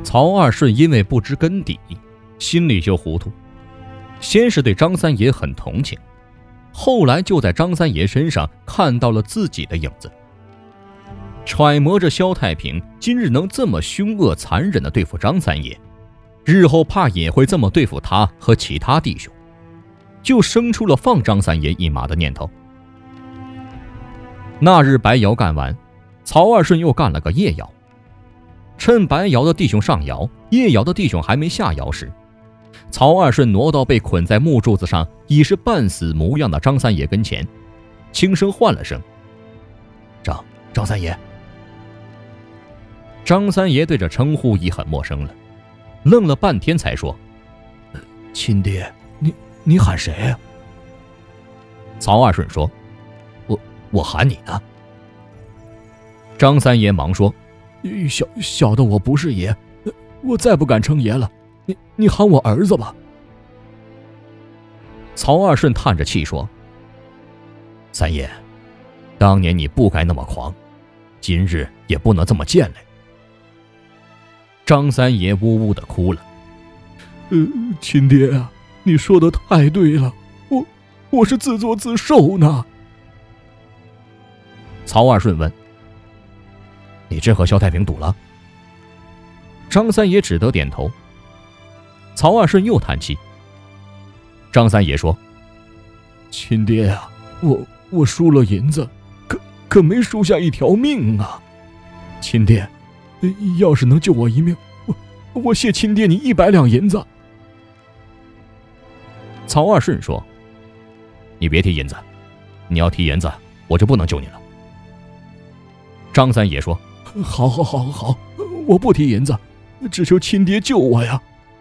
曹二顺因为不知根底，心里就糊涂，先是对张三爷很同情，后来就在张三爷身上看到了自己的影子，揣摩着萧太平今日能这么凶恶残忍地对付张三爷，日后怕也会这么对付他和其他弟兄，就生出了放张三爷一马的念头。那日白窑干完，曹二顺又干了个夜窑。趁白窑的弟兄上窑，夜窑的弟兄还没下窑时，曹二顺挪到被捆在木柱子上已是半死模样的张三爷跟前，轻声唤了声：“张三爷。”张三爷对这称呼已很陌生了，愣了半天才说：“ 亲爹，你喊谁呀？” 曹二顺说：“我喊你呢。”张三爷忙说：“ 小的我不是爷，我再不敢称爷了，你喊我儿子吧。” 曹二顺叹着气说：“三爷，当年你不该那么狂，今日也不能这么贱嘞。”张三爷呜呜地哭了：“ 亲爹啊，你说的太对了，我是自作自受呢。” 曹二顺问：“你真和萧太平赌了？”张三爷只得点头。曹二顺又叹气。张三爷说：“ 亲爹啊，我输了银子，可没输下一条命啊！亲爹，要是能救我一命，我谢亲爹你100两银子。” 曹二顺说：“你别提银子，你要提银子，我就不能救你了。”张三爷说：“ 好，我不提银子，只求亲爹救我呀。”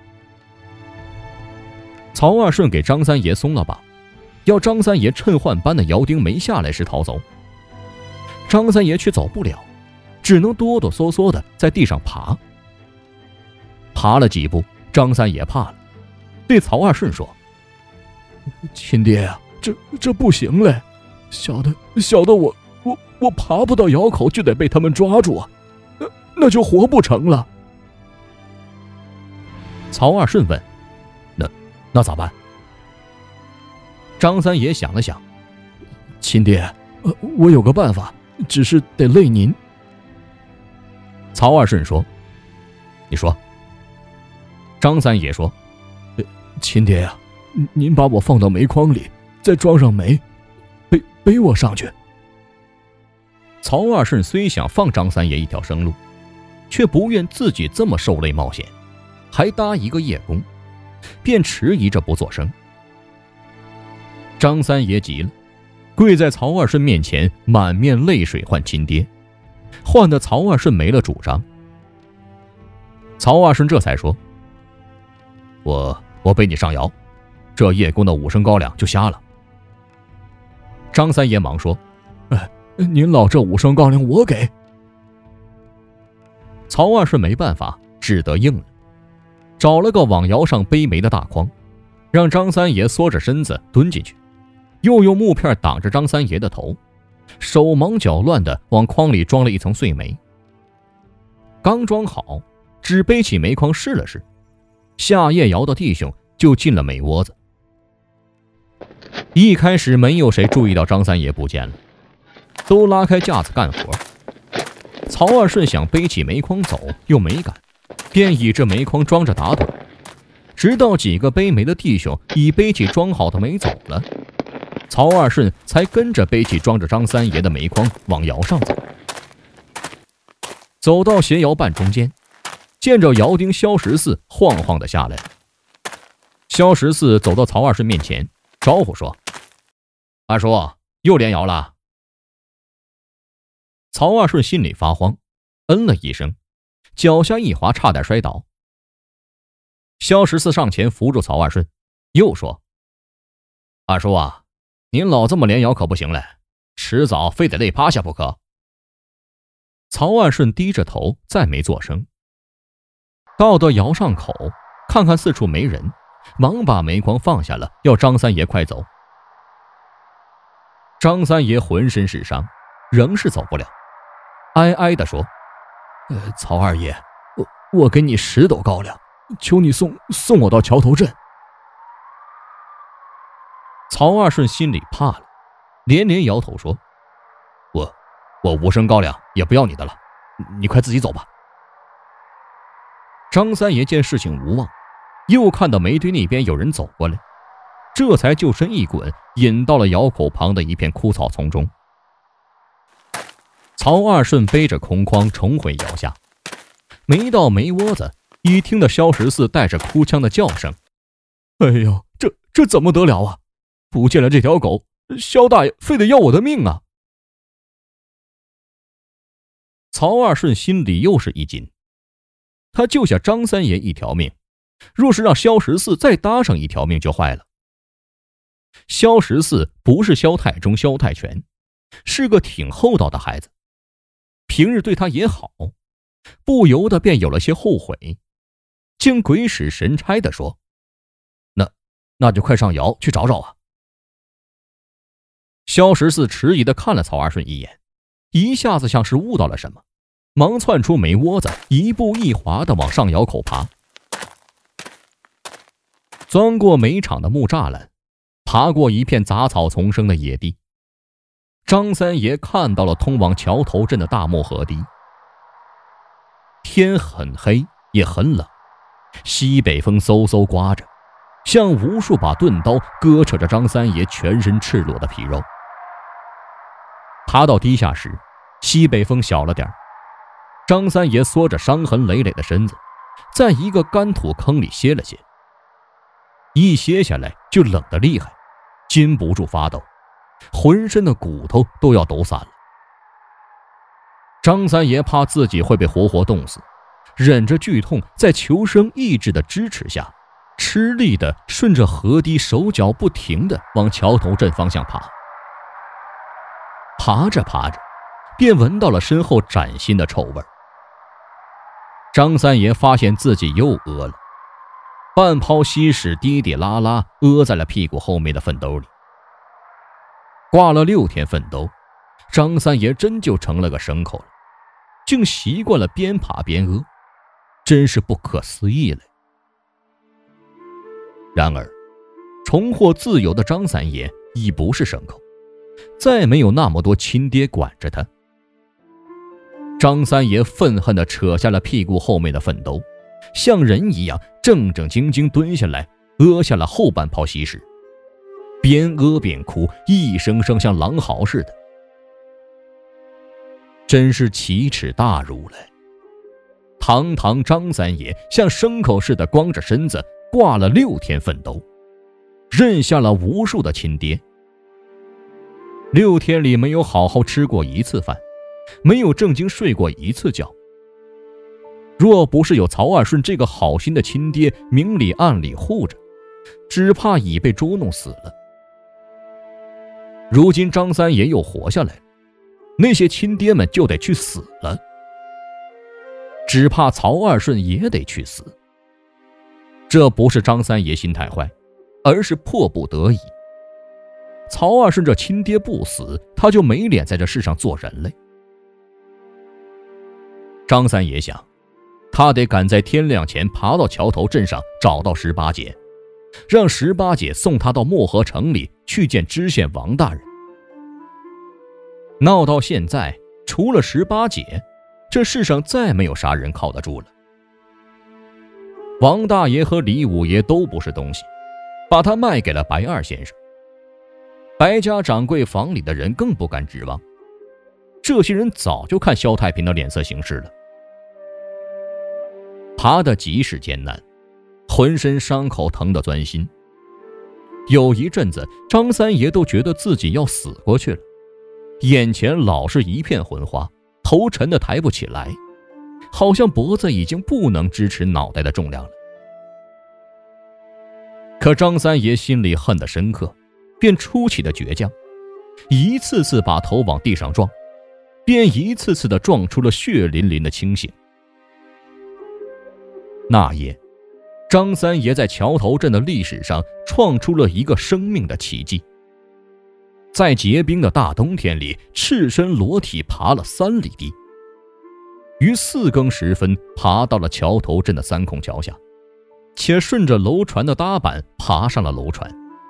曹二顺给张三爷松了绑，要张三爷趁换班的窑丁没下来时逃走。张三爷却走不了，只能哆哆嗦嗦的在地上爬。爬了几步，张三爷怕了，对曹二顺说：“ 亲爹呀，这不行嘞，小的我爬不到窑口就得被他们抓住啊，那就活不成了。” 曹二顺问：“那咋办？”张三爷想了想：“ 亲爹，我有个办法，只是得累您。” 曹二顺说：“你说。”张三爷说：“ 亲爹呀，您把我放到煤筐里，再装上煤，背我上去。” 曹二顺虽想放张三爷一条生路，却不愿自己这么受累冒险，还搭一个夜工，便迟疑着不作声。张三爷急了，跪在曹二顺面前，满面泪水唤亲爹，唤得曹二顺没了主张。曹二顺这才说：“我背你上窑，这叶公的5升高粱就瞎了。”张三爷忙说：“ 您老这5升高粱我给。” 曹二顺没办法，只得应了，找了个往窑上背煤的大筐，让张三爷缩着身子蹲进去，又用木片挡着张三爷的头，手忙脚乱地往筐里装了一层碎煤。刚装好，只背起煤筐试了试，下夜窑的弟兄就进了煤窝子。一开始没有谁注意到张三爷不见了，都拉开架子干活。曹二顺想背起煤筐走，又没敢，便倚着煤筐装着打盹，直到几个背煤的弟兄已背起装好的煤走了，曹二顺才跟着背起装着张三爷的煤筐往窑上走。走到斜窑半中间，见着窑丁萧十四晃晃地下来了。萧十四走到曹二顺面前，招呼说：“二叔，又连窑了。”曹二顺心里发慌，嗯了一声，脚下一滑，差点摔倒。萧十四上前扶住曹二顺，又说：“二叔啊，您老这么连窑可不行嘞，迟早非得累趴下不可。”曹二顺低着头，再没作声。到窑上口，看看四处没人，忙把煤筐放下了，要张三爷快走。张三爷浑身是伤，仍是走不了，哀哀地说：“ 曹二爷， 我给你10斗高粱，求你送我到桥头镇。 曹二顺心里怕了，连连摇头说：我5升高粱也不要你的了，你快自己走吧。张三爷见事情无望，又看到煤堆那边有人走过来，这才就身一滚，引到了窑口旁的一片枯草丛中。曹二顺背着空筐重回窑下，没到煤窝子，已听得萧14带着哭腔的叫声： 哎呦，这怎么得了啊！不见了这条狗，萧大爷非得要我的命啊！ 曹二顺心里又是一紧，他救下张三爷一条命，若是让萧14再搭上一条命就坏了。萧14不是萧太忠、萧太全，是个挺厚道的孩子，平日对他也好，不由得便有了些后悔，竟鬼使神差地说：那就快上窑去找找啊。萧14迟疑地看了曹二顺一眼，一下子像是悟到了什么，忙窜出煤窝子，一步一滑地往上窑口爬。钻过煤场的木栅栏，爬过一片杂草丛生的野地，张三爷看到了通往桥头镇的大漠河堤。天很黑也很冷，西北风嗖嗖刮着，像无数把钝刀割扯着张三爷全身赤裸的皮肉。爬到堤下时，西北风小了点，张三爷缩着伤痕累累的身子，在一个干土坑里歇了歇。一歇下来就冷得厉害，禁不住发抖，浑身的骨头都要抖散了。张三爷怕自己会被活活冻死，忍着剧痛，在求生意志的支持下，吃力地顺着河堤手脚不停地往桥头镇方向爬。爬着爬着，便闻到了身后崭新的臭味。张三爷发现自己又饿了，半泡稀屎滴滴啦啦屙在了屁股后面的粪兜里。挂了6天粪兜，张三爷真就成了个牲口了，竟习惯了边爬边屙，真是不可思议了。然而重获自由的张三爷已不是牲口，再没有那么多亲爹管着他。张三爷愤恨地扯下了屁股后面的粪兜，像人一样正正经经蹲下来，屙下了后半泡稀屎，边屙边哭，一声声像狼嚎似的。真是奇耻大辱了！堂堂张三爷像牲口似的光着身子挂了6天粪兜，认下了无数的亲爹。6天里没有好好吃过一次饭，没有正经睡过一次觉。若不是有曹二顺这个好心的亲爹明里暗里护着，只怕已被捉弄死了。如今张三爷又活下来了，那些亲爹们就得去死了，只怕曹二顺也得去死。这不是张三爷心态坏，而是迫不得已。曹二顺这亲爹不死，他就没脸在这世上做人类。张三爷想，他得赶在天亮前爬到桥头镇上，找到18姐，让18姐送他到漠河城里去见知县王大人。闹到现在，除了18姐，这世上再没有啥人靠得住了。王大爷和李五爷都不是东西，把他卖给了白二先生。白家掌柜房里的人更不敢指望，这些人早就看萧太平的脸色行事了。爬得极是艰难，浑身伤口疼得钻心。有一阵子，张三爷都觉得自己要死过去了，眼前老是一片昏花，头沉得抬不起来，好像脖子已经不能支持脑袋的重量了。可张三爷心里恨得深刻，便出奇的倔强，一次次把头往地上撞，便一次次地撞出了血淋淋的清醒。那夜，张三爷在桥头镇的历史上创出了一个生命的奇迹，在结冰的大冬天里，赤身裸体爬了3里地。 于4更时分爬到了桥头镇的3孔桥下，且顺着楼船的搭板爬上了楼船。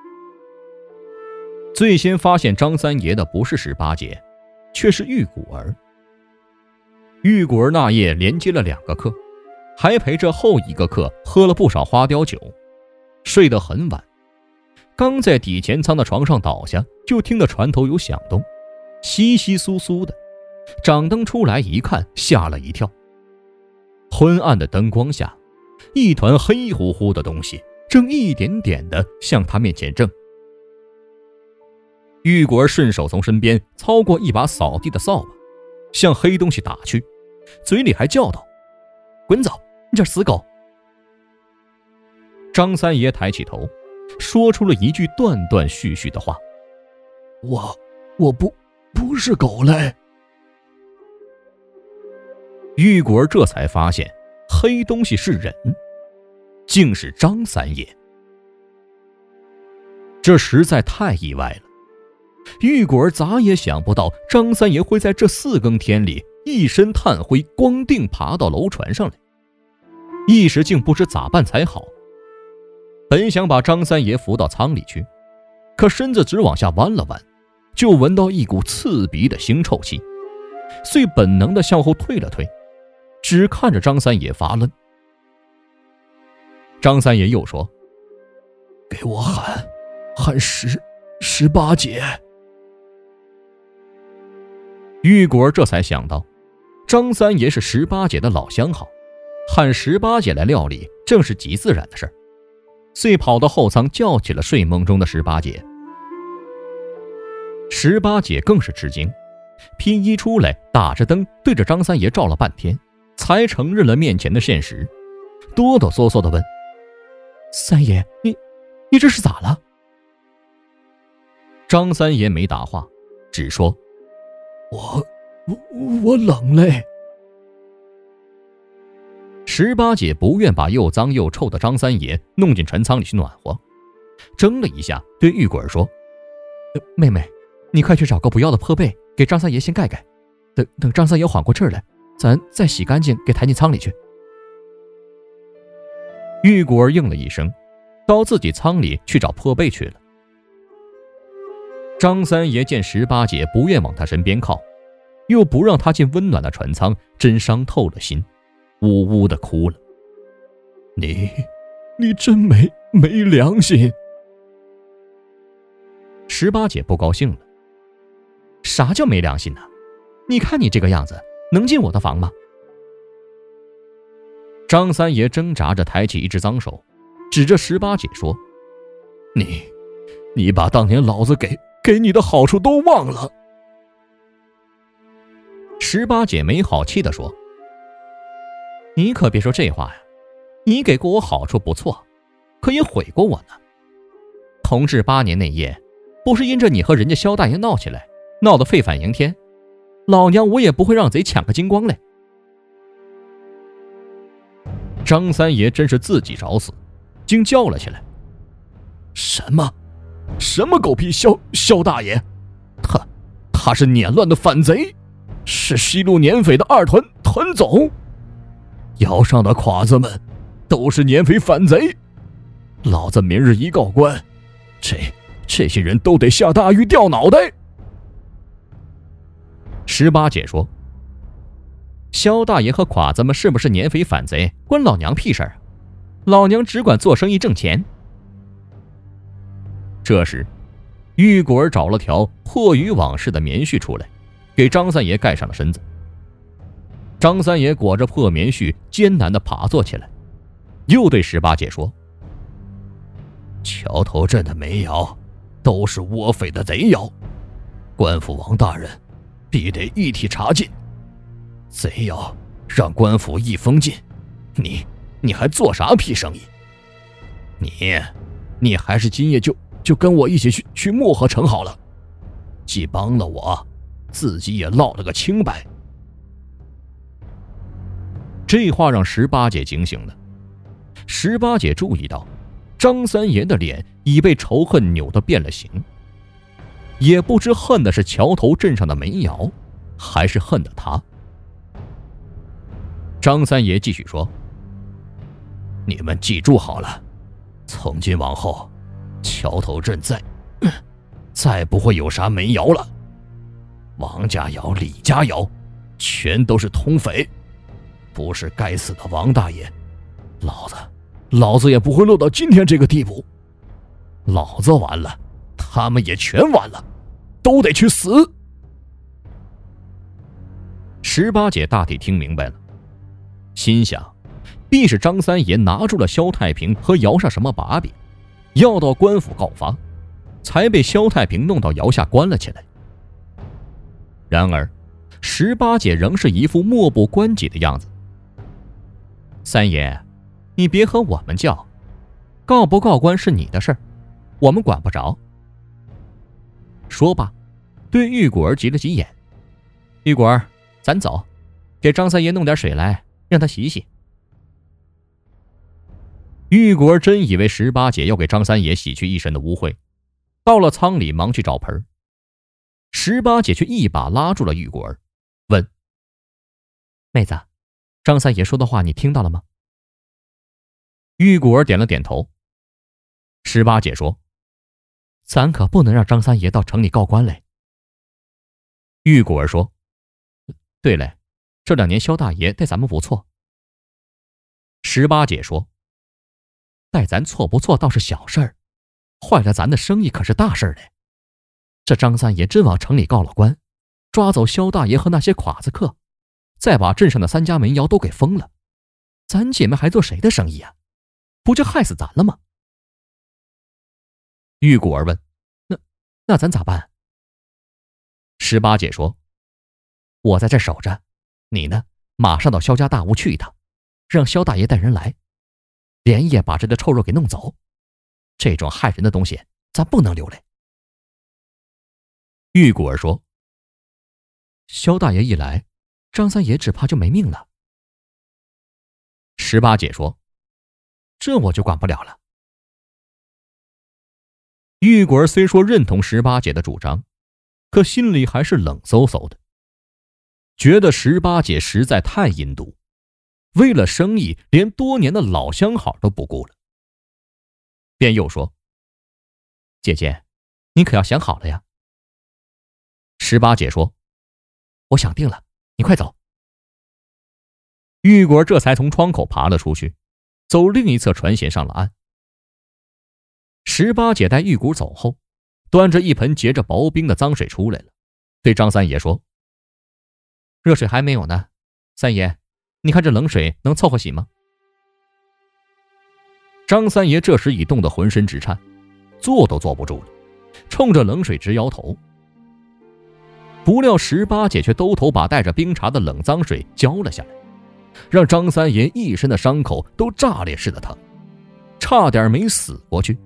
最先发现张三爷的不是十八姐，却是玉果儿。玉果儿那夜连接了2个课，还陪着后一个课喝了不少花雕酒，睡得很晚。刚在底前舱的床上倒下，就听得船头有响动，窸窸窣窣的。掌灯出来一看，吓了一跳。昏暗的灯光下，一团黑乎乎的东西正一点点地向他面前挣。玉果儿顺手从身边操过一把扫地的扫把，向黑东西打去，嘴里还叫道：“滚走，你这死狗！”张三爷抬起头，说出了一句断断续续的话：“ 我不是狗嘞。” 玉果儿这才发现黑东西是人，竟是张三爷。这实在太意外了，玉果儿咋也想不到张三爷会在这4更天里一身炭灰，光腚爬到楼船上来，一时竟不知咋办才好。本想把张三爷扶到舱里去，可身子只往下弯了弯，就闻到一股刺鼻的腥臭气，遂本能地向后退了退，只看着张三爷发愣。张三爷又说：“ 给我喊十八姐。” 玉果儿这才想到，张三爷是18姐的老相好，喊18姐来料理正是极自然的事儿，遂跑到后舱叫起了睡梦中的18姐。18姐更是吃惊，披衣出来，打着灯对着张三爷照了半天，才承认了面前的现实，哆哆嗦嗦地问：“三爷，你这是咋了？”张三爷没答话，只说：“ 我冷嘞。 ”18姐不愿把又脏又臭的张三爷弄进船舱里去暖和，怔了一下，对玉果儿说：“妹妹，你快去找个不要的破被，给张三爷先盖盖，等张三爷缓过劲儿来，咱再洗干净给抬进舱里去。”玉果儿应了一声，到自己舱里去找破被去了。张三爷见18姐不愿往他身边靠，又不让他进温暖的船舱，真伤透了心，呜呜地哭了。 你真没良心。 18姐不高兴了：“啥叫没良心呢？你看你这个样子，能进我的房吗？”张三爷挣扎着抬起一只脏手，指着18姐说：“ 你把当年老子给你的好处都忘了。 ”18姐没好气地说：“你可别说这话呀，你给过我好处不错，可也毁过我呢。同治8年那夜，不是因着你和人家萧大爷闹起来，闹得沸反盈天，老娘我也不会让贼抢个精光嘞。”张三爷真是自己找死，竟叫了起来：“ 什么狗屁萧大爷？他是捻乱的反贼，是西路捻匪的2团总，窑上的侉子们都是捻匪反贼，老子明日一告官，这些人都得下大狱掉脑袋。 ”18姐说：“萧大爷和侉子们是不是捻匪反贼，关老娘屁事儿啊！老娘只管做生意挣钱。”这时，玉果儿找了条破渔网似的棉絮出来，给张三爷盖上了身子。张三爷裹着破棉絮，艰难地爬坐起来，又对18姐说：“ 桥头镇的煤窑都是倭匪的贼窑，官府王大人必得一体查禁。贼窑让官府一封禁，你还做啥屁生意？你还是今夜就跟我一起去漠河城好了，既帮了我，自己也落了个清白。” 这话让18姐警醒了。18姐注意到张三爷的脸已被仇恨扭得变了形，也不知恨的是桥头镇上的煤窑，还是恨的他。 张三爷继续说：“你们记住好了，从今往后，桥头镇再不会有啥煤窑了。王家窑、李家窑，全都是通匪，不是该死的王大爷，老子也不会落到今天这个地步。老子完了，他们也全完了，都得去死。”18姐大体听明白了，心想必是张三爷拿住了萧太平和窑上什么把柄，要到官府告发，才被萧太平弄到窑下关了起来。然而18姐仍是一副漠不关己的样子。三爷，你别和我们叫，告不告官是你的事儿，我们管不着。说罢，对玉果儿挤了挤眼。玉果儿，咱走，给张三爷弄点水来，让他洗洗。玉果儿真以为18姐要给张三爷洗去一身的污秽，到了仓里忙去找盆。18姐却一把拉住了玉果儿，问：“妹子，张三爷说的话你听到了吗？”玉果儿点了点头。18姐说：“咱可不能让张三爷到城里告官嘞。”玉果儿说：“对嘞，这2年萧大爷待咱们不错。”18姐说：“待咱错不错倒是小事儿，坏了咱的生意可是大事嘞。这张三爷真往城里告了官，抓走萧大爷和那些侉子客，再把镇上的3家煤窑都给封了，咱姐妹还做谁的生意啊？不就害死咱了吗？”玉果儿问：“那咱咋办？”18姐说：“我在这守着，你呢，马上到萧家大屋去一趟，让萧大爷带人来，连夜把这个臭肉给弄走。这种害人的东西，咱不能留嘞。”玉果儿说：“萧大爷一来，张三爷只怕就没命了。”18姐说：“这我就管不了了。”玉果儿虽说认同18姐的主张，可心里还是冷飕飕的，觉得18姐实在太阴毒，为了生意连多年的老相好都不顾了。便又说：“姐姐，你可要想好了呀。”18姐说：“我想定了，你快走。”玉果这才从窗口爬了出去，走另一侧船舷上了岸。18姐带玉果走后，端着一盆结着薄冰的脏水出来了，对张三爷说：“热水还没有呢，三爷，你看这冷水能凑合洗吗？”张三爷这时已冻得浑身直颤，坐都坐不住了，冲着冷水直摇头。不料18姐却兜头把带着冰碴的冷脏水浇了下来，让张三爷一身的伤口都炸裂似的疼，差点没死过去。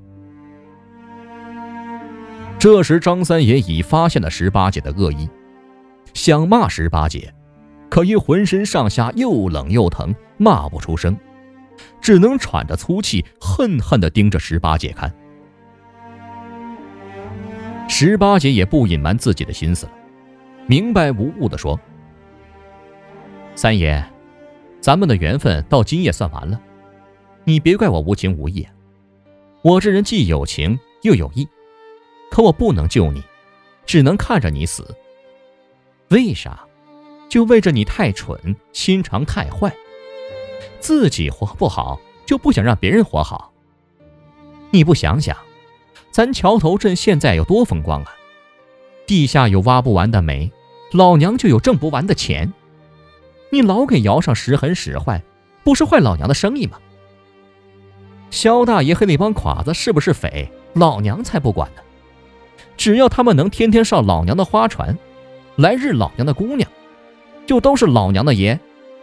这时张三爷已发现了18姐的恶意，想骂18姐，可因浑身上下又冷又疼，骂不出声，只能喘着粗气恨恨地盯着18姐看。18姐也不隐瞒自己的心思了，明白无误地说：“三爷，咱们的缘分到今夜算完了，你别怪我无情无义啊。我这人既有情又有义，可我不能救你，只能看着你死。为啥？就为着你太蠢，心肠太坏，自己活不好，就不想让别人活好。你不想想，咱桥头镇现在有多风光啊！地下有挖不完的煤，老娘就有挣不完的钱。你老给窑上使狠使坏，不是坏老娘的生意吗？萧大爷和那帮侉子是不是匪，老娘才不管呢。只要他们能天天上老娘的花船，来日老娘的姑娘，就都是老娘的爷。”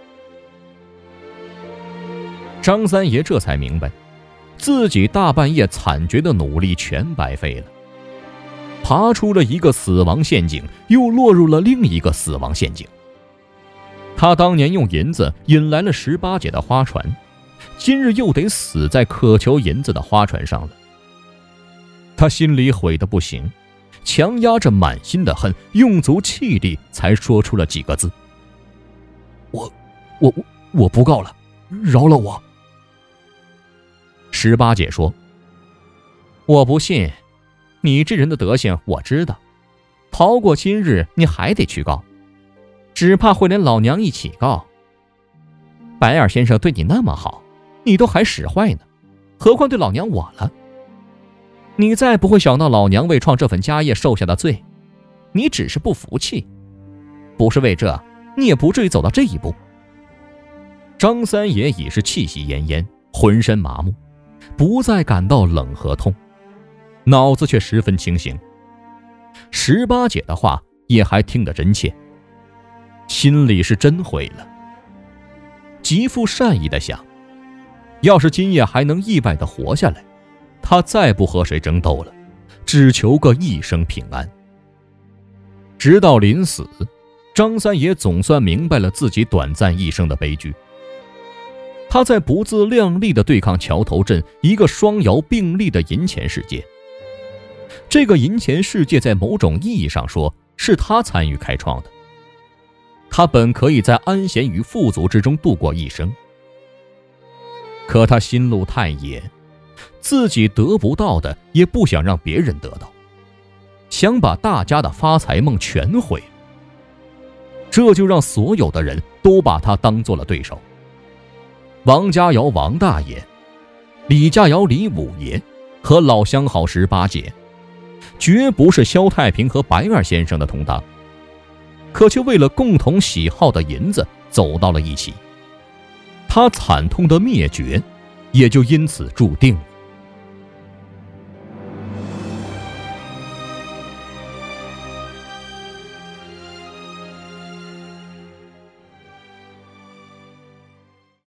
张三爷这才明白，自己大半夜惨绝的努力全白费了，爬出了一个死亡陷阱，又落入了另一个死亡陷阱。他当年用银子引来了18姐的花船，今日又得死在渴求银子的花船上了。他心里悔得不行，强压着满心的恨，用足气力才说出了几个字： 我不告了，饶了我。 十八姐说：“我不信，你这人的德行我知道，逃过今日你还得去告，只怕会连老娘一起告。白二先生对你那么好，你都还使坏呢，何况对老娘我了？你再不会想到老娘为创这份家业受下的罪，你只是不服气，不是为这，你也不至于走到这一步。”张三爷已是气息奄奄，浑身麻木，不再感到冷和痛，脑子却十分清醒。十八姐的话也还听得真切，心里是真悔了，极富善意的想，要是今夜还能意外的活下来，他再不和谁争斗了，只求个一生平安。直到临死，张三爷总算明白了自己短暂一生的悲剧。他在不自量力地对抗桥头镇一个双爻并立的银钱世界。这个银钱世界在某种意义上说是他参与开创的，他本可以在安闲与富足之中度过一生，可他心路太野，自己得不到的也不想让别人得到，想把大家的发财梦全毁，这就让所有的人都把他当做了对手。王家窑王大爷、李家窑李五爷和老相好十八姐，绝不是萧太平和白二先生的同当，可却为了共同喜好的银子走到了一起。他惨痛的灭绝也就因此注定了。